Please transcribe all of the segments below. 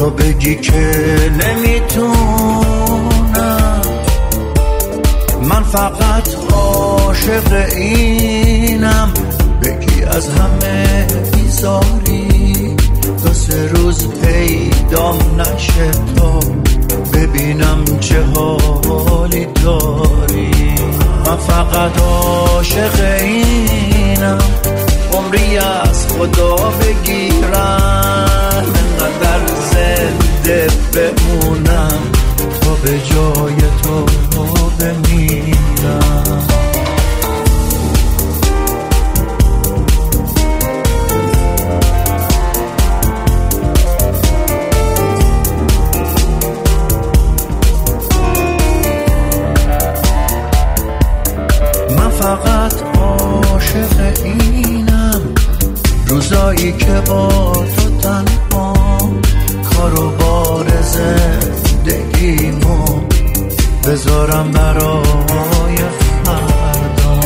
تو بگی که نمیتونم، من فقط عاشق اینم. بگی از همه بیزاری تا 3 روز پیدام نشه، تا ببینم چه حالی داری. من فقط عاشق اینم، عمری از خدا بگیرم، انقدر زنده بمونم تا به جای تو بمیرم. من فقط عاشق اینم، روزایی که با تو تنها کار و بار زندگیمو بذارم برای فردا.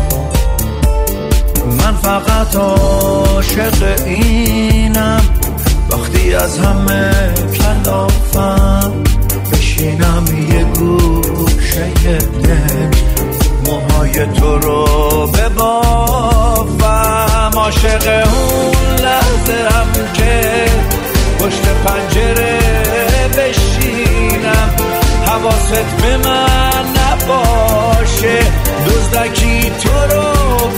من فقط عاشق اینم، وقتی از همه کلافم بشینم یه گوشه دل، موهای تو رو ببافم. عاشق اون لحظه هم که پشت پنجره بشینم، حواست به من نباشه، دزدکی تو رو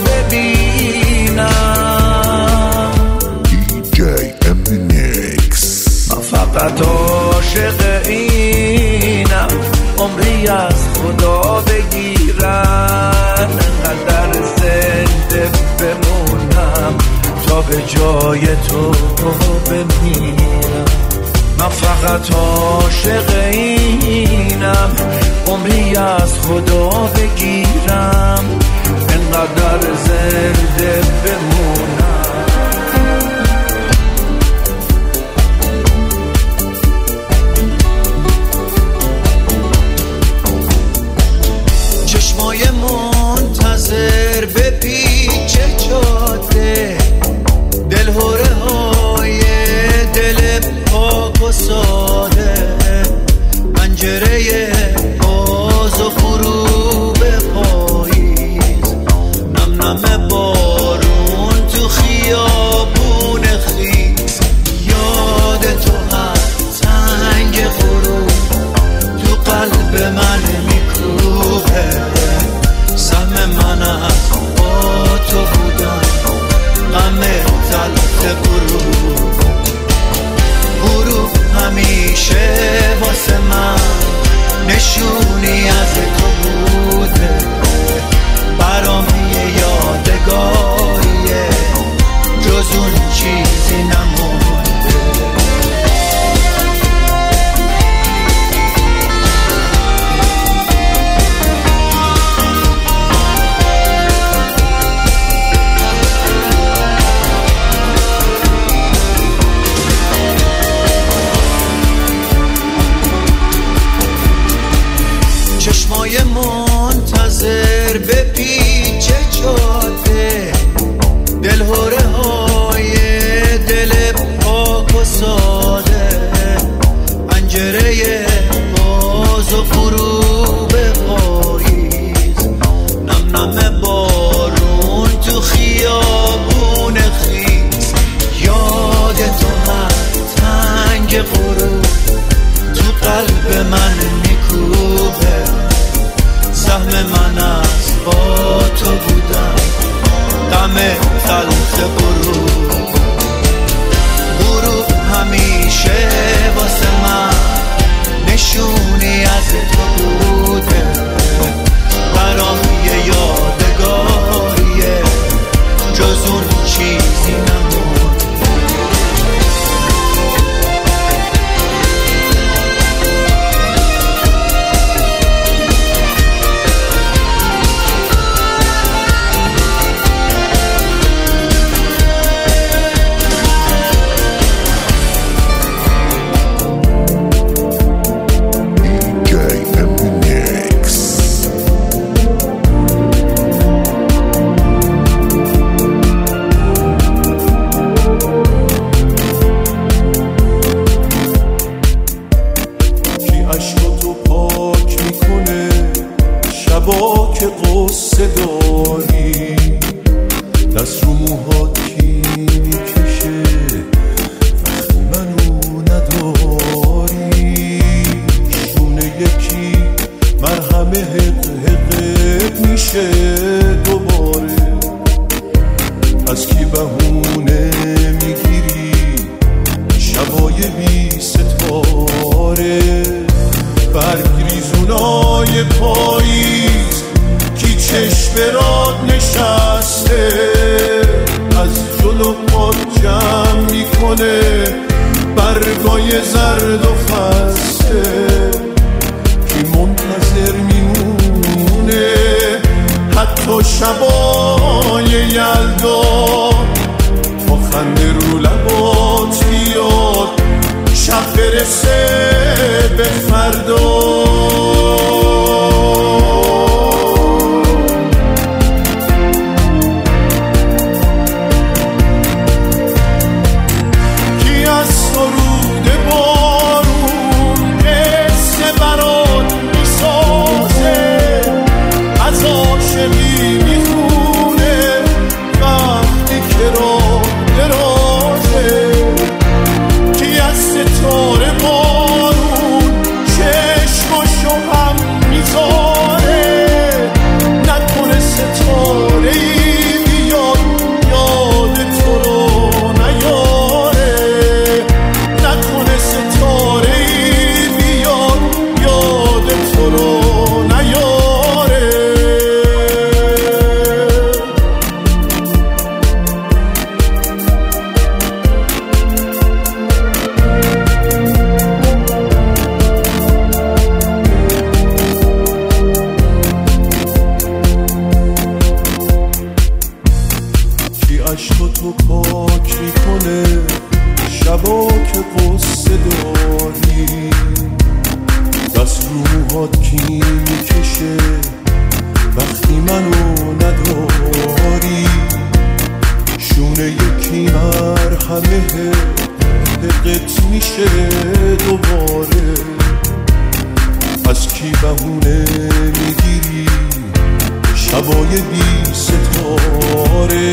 ببینم. DJ MNX. من فقط عاشق اینم، عمری از خدا بگیرم، انقدر زنده بمونم تا به جای تو بمیرم. من فقط عاشق اینم، عمری از خدا بگیرم، انقدر زنده بمونم. چشمای منتظر به پیچ جاده، دلهوره های دل پاک و ساده، پنجره باز و غروب پاییز، نم نم بارون تو خیابون خیز، یاد تو هر تنگ غروب تو قلب من میکوبه. سهم من از با تو بودن، غم تلخ غروب همیشه واسه من نشونی از تو بوده، برام یه یادگاریه، جز اون چیزی نمونده. چشمای منتظر به پیچ جاده، دلهوره های دل میکنه برگای زرد و خسته، کی منتظر میمونه حتی شبای یلدا تا خنده رو لبات بیاد شب برسه به فردا. عشقاتو پاک میکنه شبا که قصه داری، دست رو موهات کی میکشه وقتی منو نداری، شونه یکی مرهمه حقت میشه دوباره، از کی بهونه میگیری شبای بی ستاره،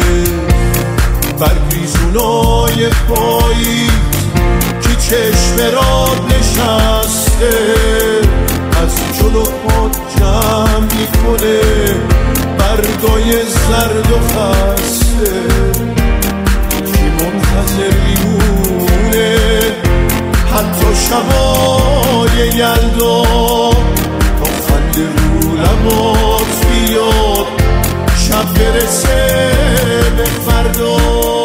برگریزونای پایی کی چشم راد نشسته از جلو پات جمع میکنه برگای زرد و خسته، کی منتظر میمونه حتی شبای یلدا تا خنده رو لبات بیاد شب برسه به فردا.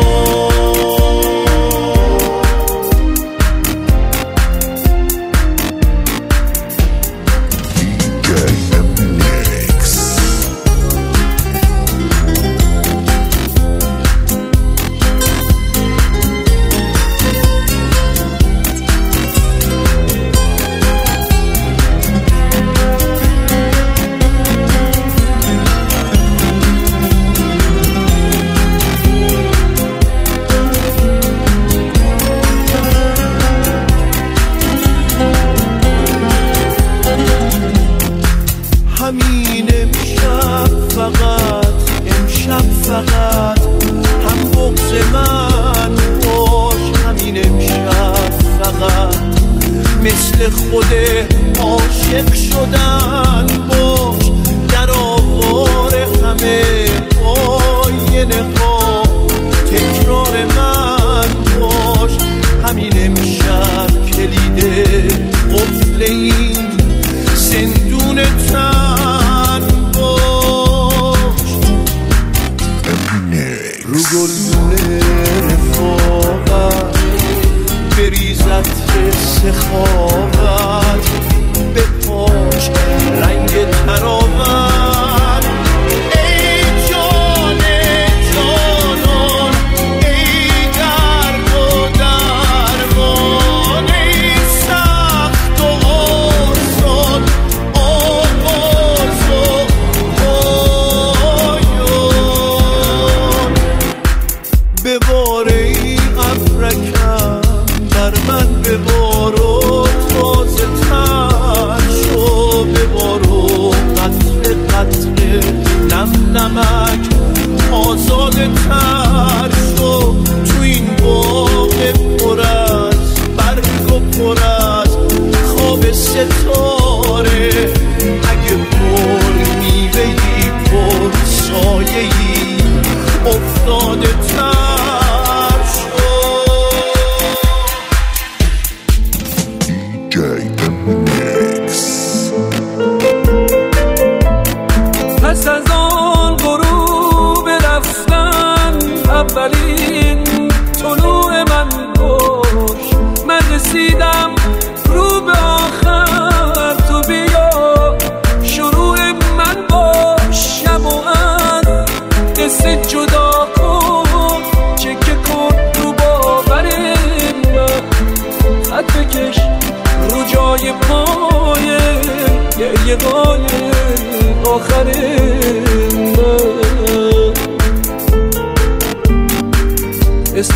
همین امشب فقط هم بغض من باش، همین امشب فقط مثل خود عاشق شدن باش، در آوار همه آینه ها تکرار من باش، همین امشب کلید قفل این زندون تن باش، رو گلدون رفاقت بریزت سخاوت به پاش،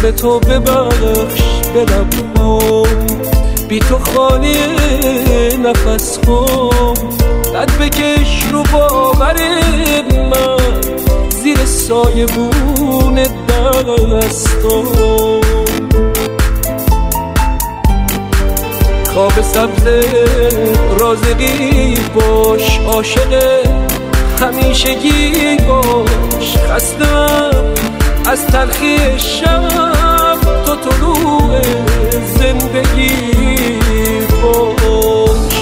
واسه تو ببخش به لبام، بی تو خالی نفس هم، قد بکش رو باور من زیر سایه بون دستم. خواب سبز رازقی باش، عاشق همیشگی باش، خستم از تلخی شب، تو طلوع زندگی باش.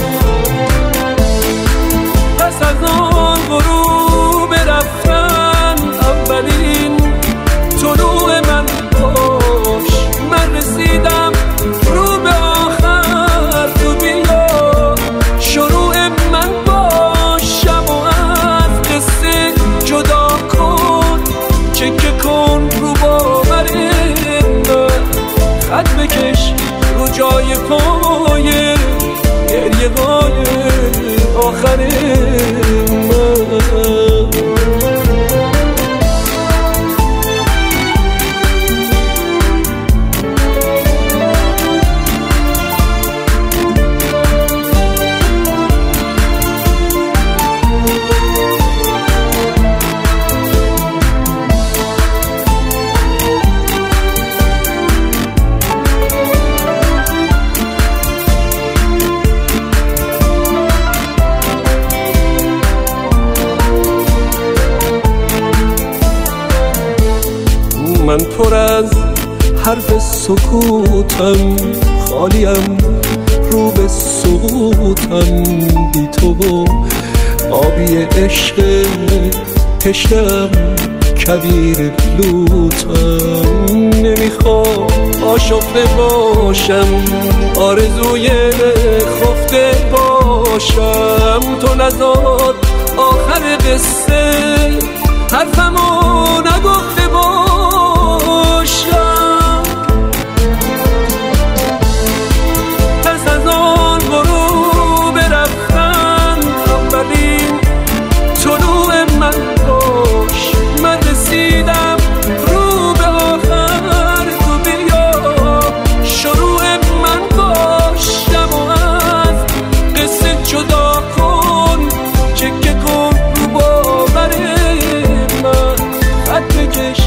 پس از آن غروب رفتن اولین طلوع من باش، من رسیدم رو به آخر، تو بیا شروع من باشم و از قصه جدا کن، چکه کن رو باور من، خط بکش رو جای پای گریه های آخر من. من پر از حرف سکوتم، خالیم رو به سقوطم، بی تو آبی عشق تشنم کویر بلوتم. نمیخوام آشفته باشم، آرزوی خفته باشم، تو نذار آخر قصه حرفمو نگفته باشم. پس از آن غروب رفتن اولین طلوع من باش، من رسیدم رو به آخر، تو بیا شروع من باشم و از قصه جدا کن، چکه کن رو باور من، خط بکش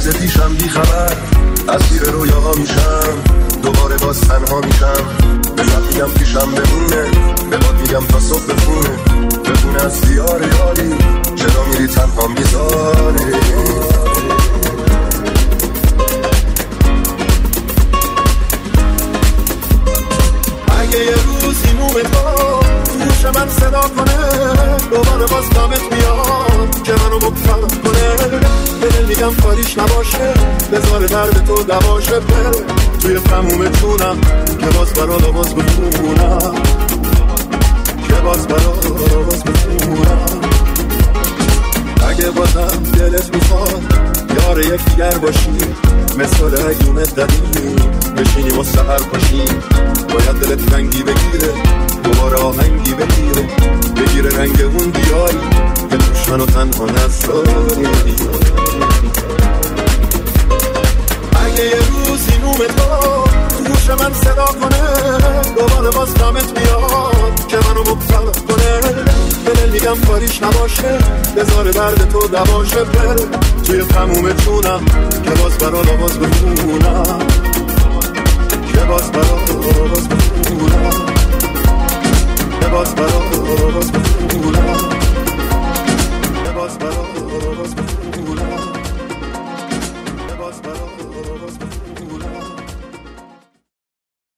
مثل پیشم بی خبر اسیر رویاها میشم، دوباره باز تنها میشم. به شب میگم پیشم بمونه، به باد میگم تا صبح بخونه از دیار یاری. چرا میری تنها میذاری؟ اگه یه روزی نوم تو گوش من صدا کنه، دوباره باز دامت میاد که منو مبتلا کنه. به دل میگم کاریش نباشه، بذار درد تو دواشه. بره توی تموم جونم که باز برات آواز بخونم، که باز برات آواز بخونم. اگه بازم دلت میخواد یار یکدیگر باشیم، مثال هیومت دادیم بشینیم و سحر پاشیم. باید دلت رنگی بگیره، دوباره آهنگی بگیره رنگ اون دیاری که توش منو تنها نذاری. اگه یه روزی نوم تو گوش من صدا کنه، دوباره باز دامت میاد که منو مبتلا کنه. به دل میگم کاریش نباشه، بذار درد تو دواشه. بره توی تموم جونم که باز برات آواز بخونم، که باز برات آواز بخونم، که باز برات آواز بخونم.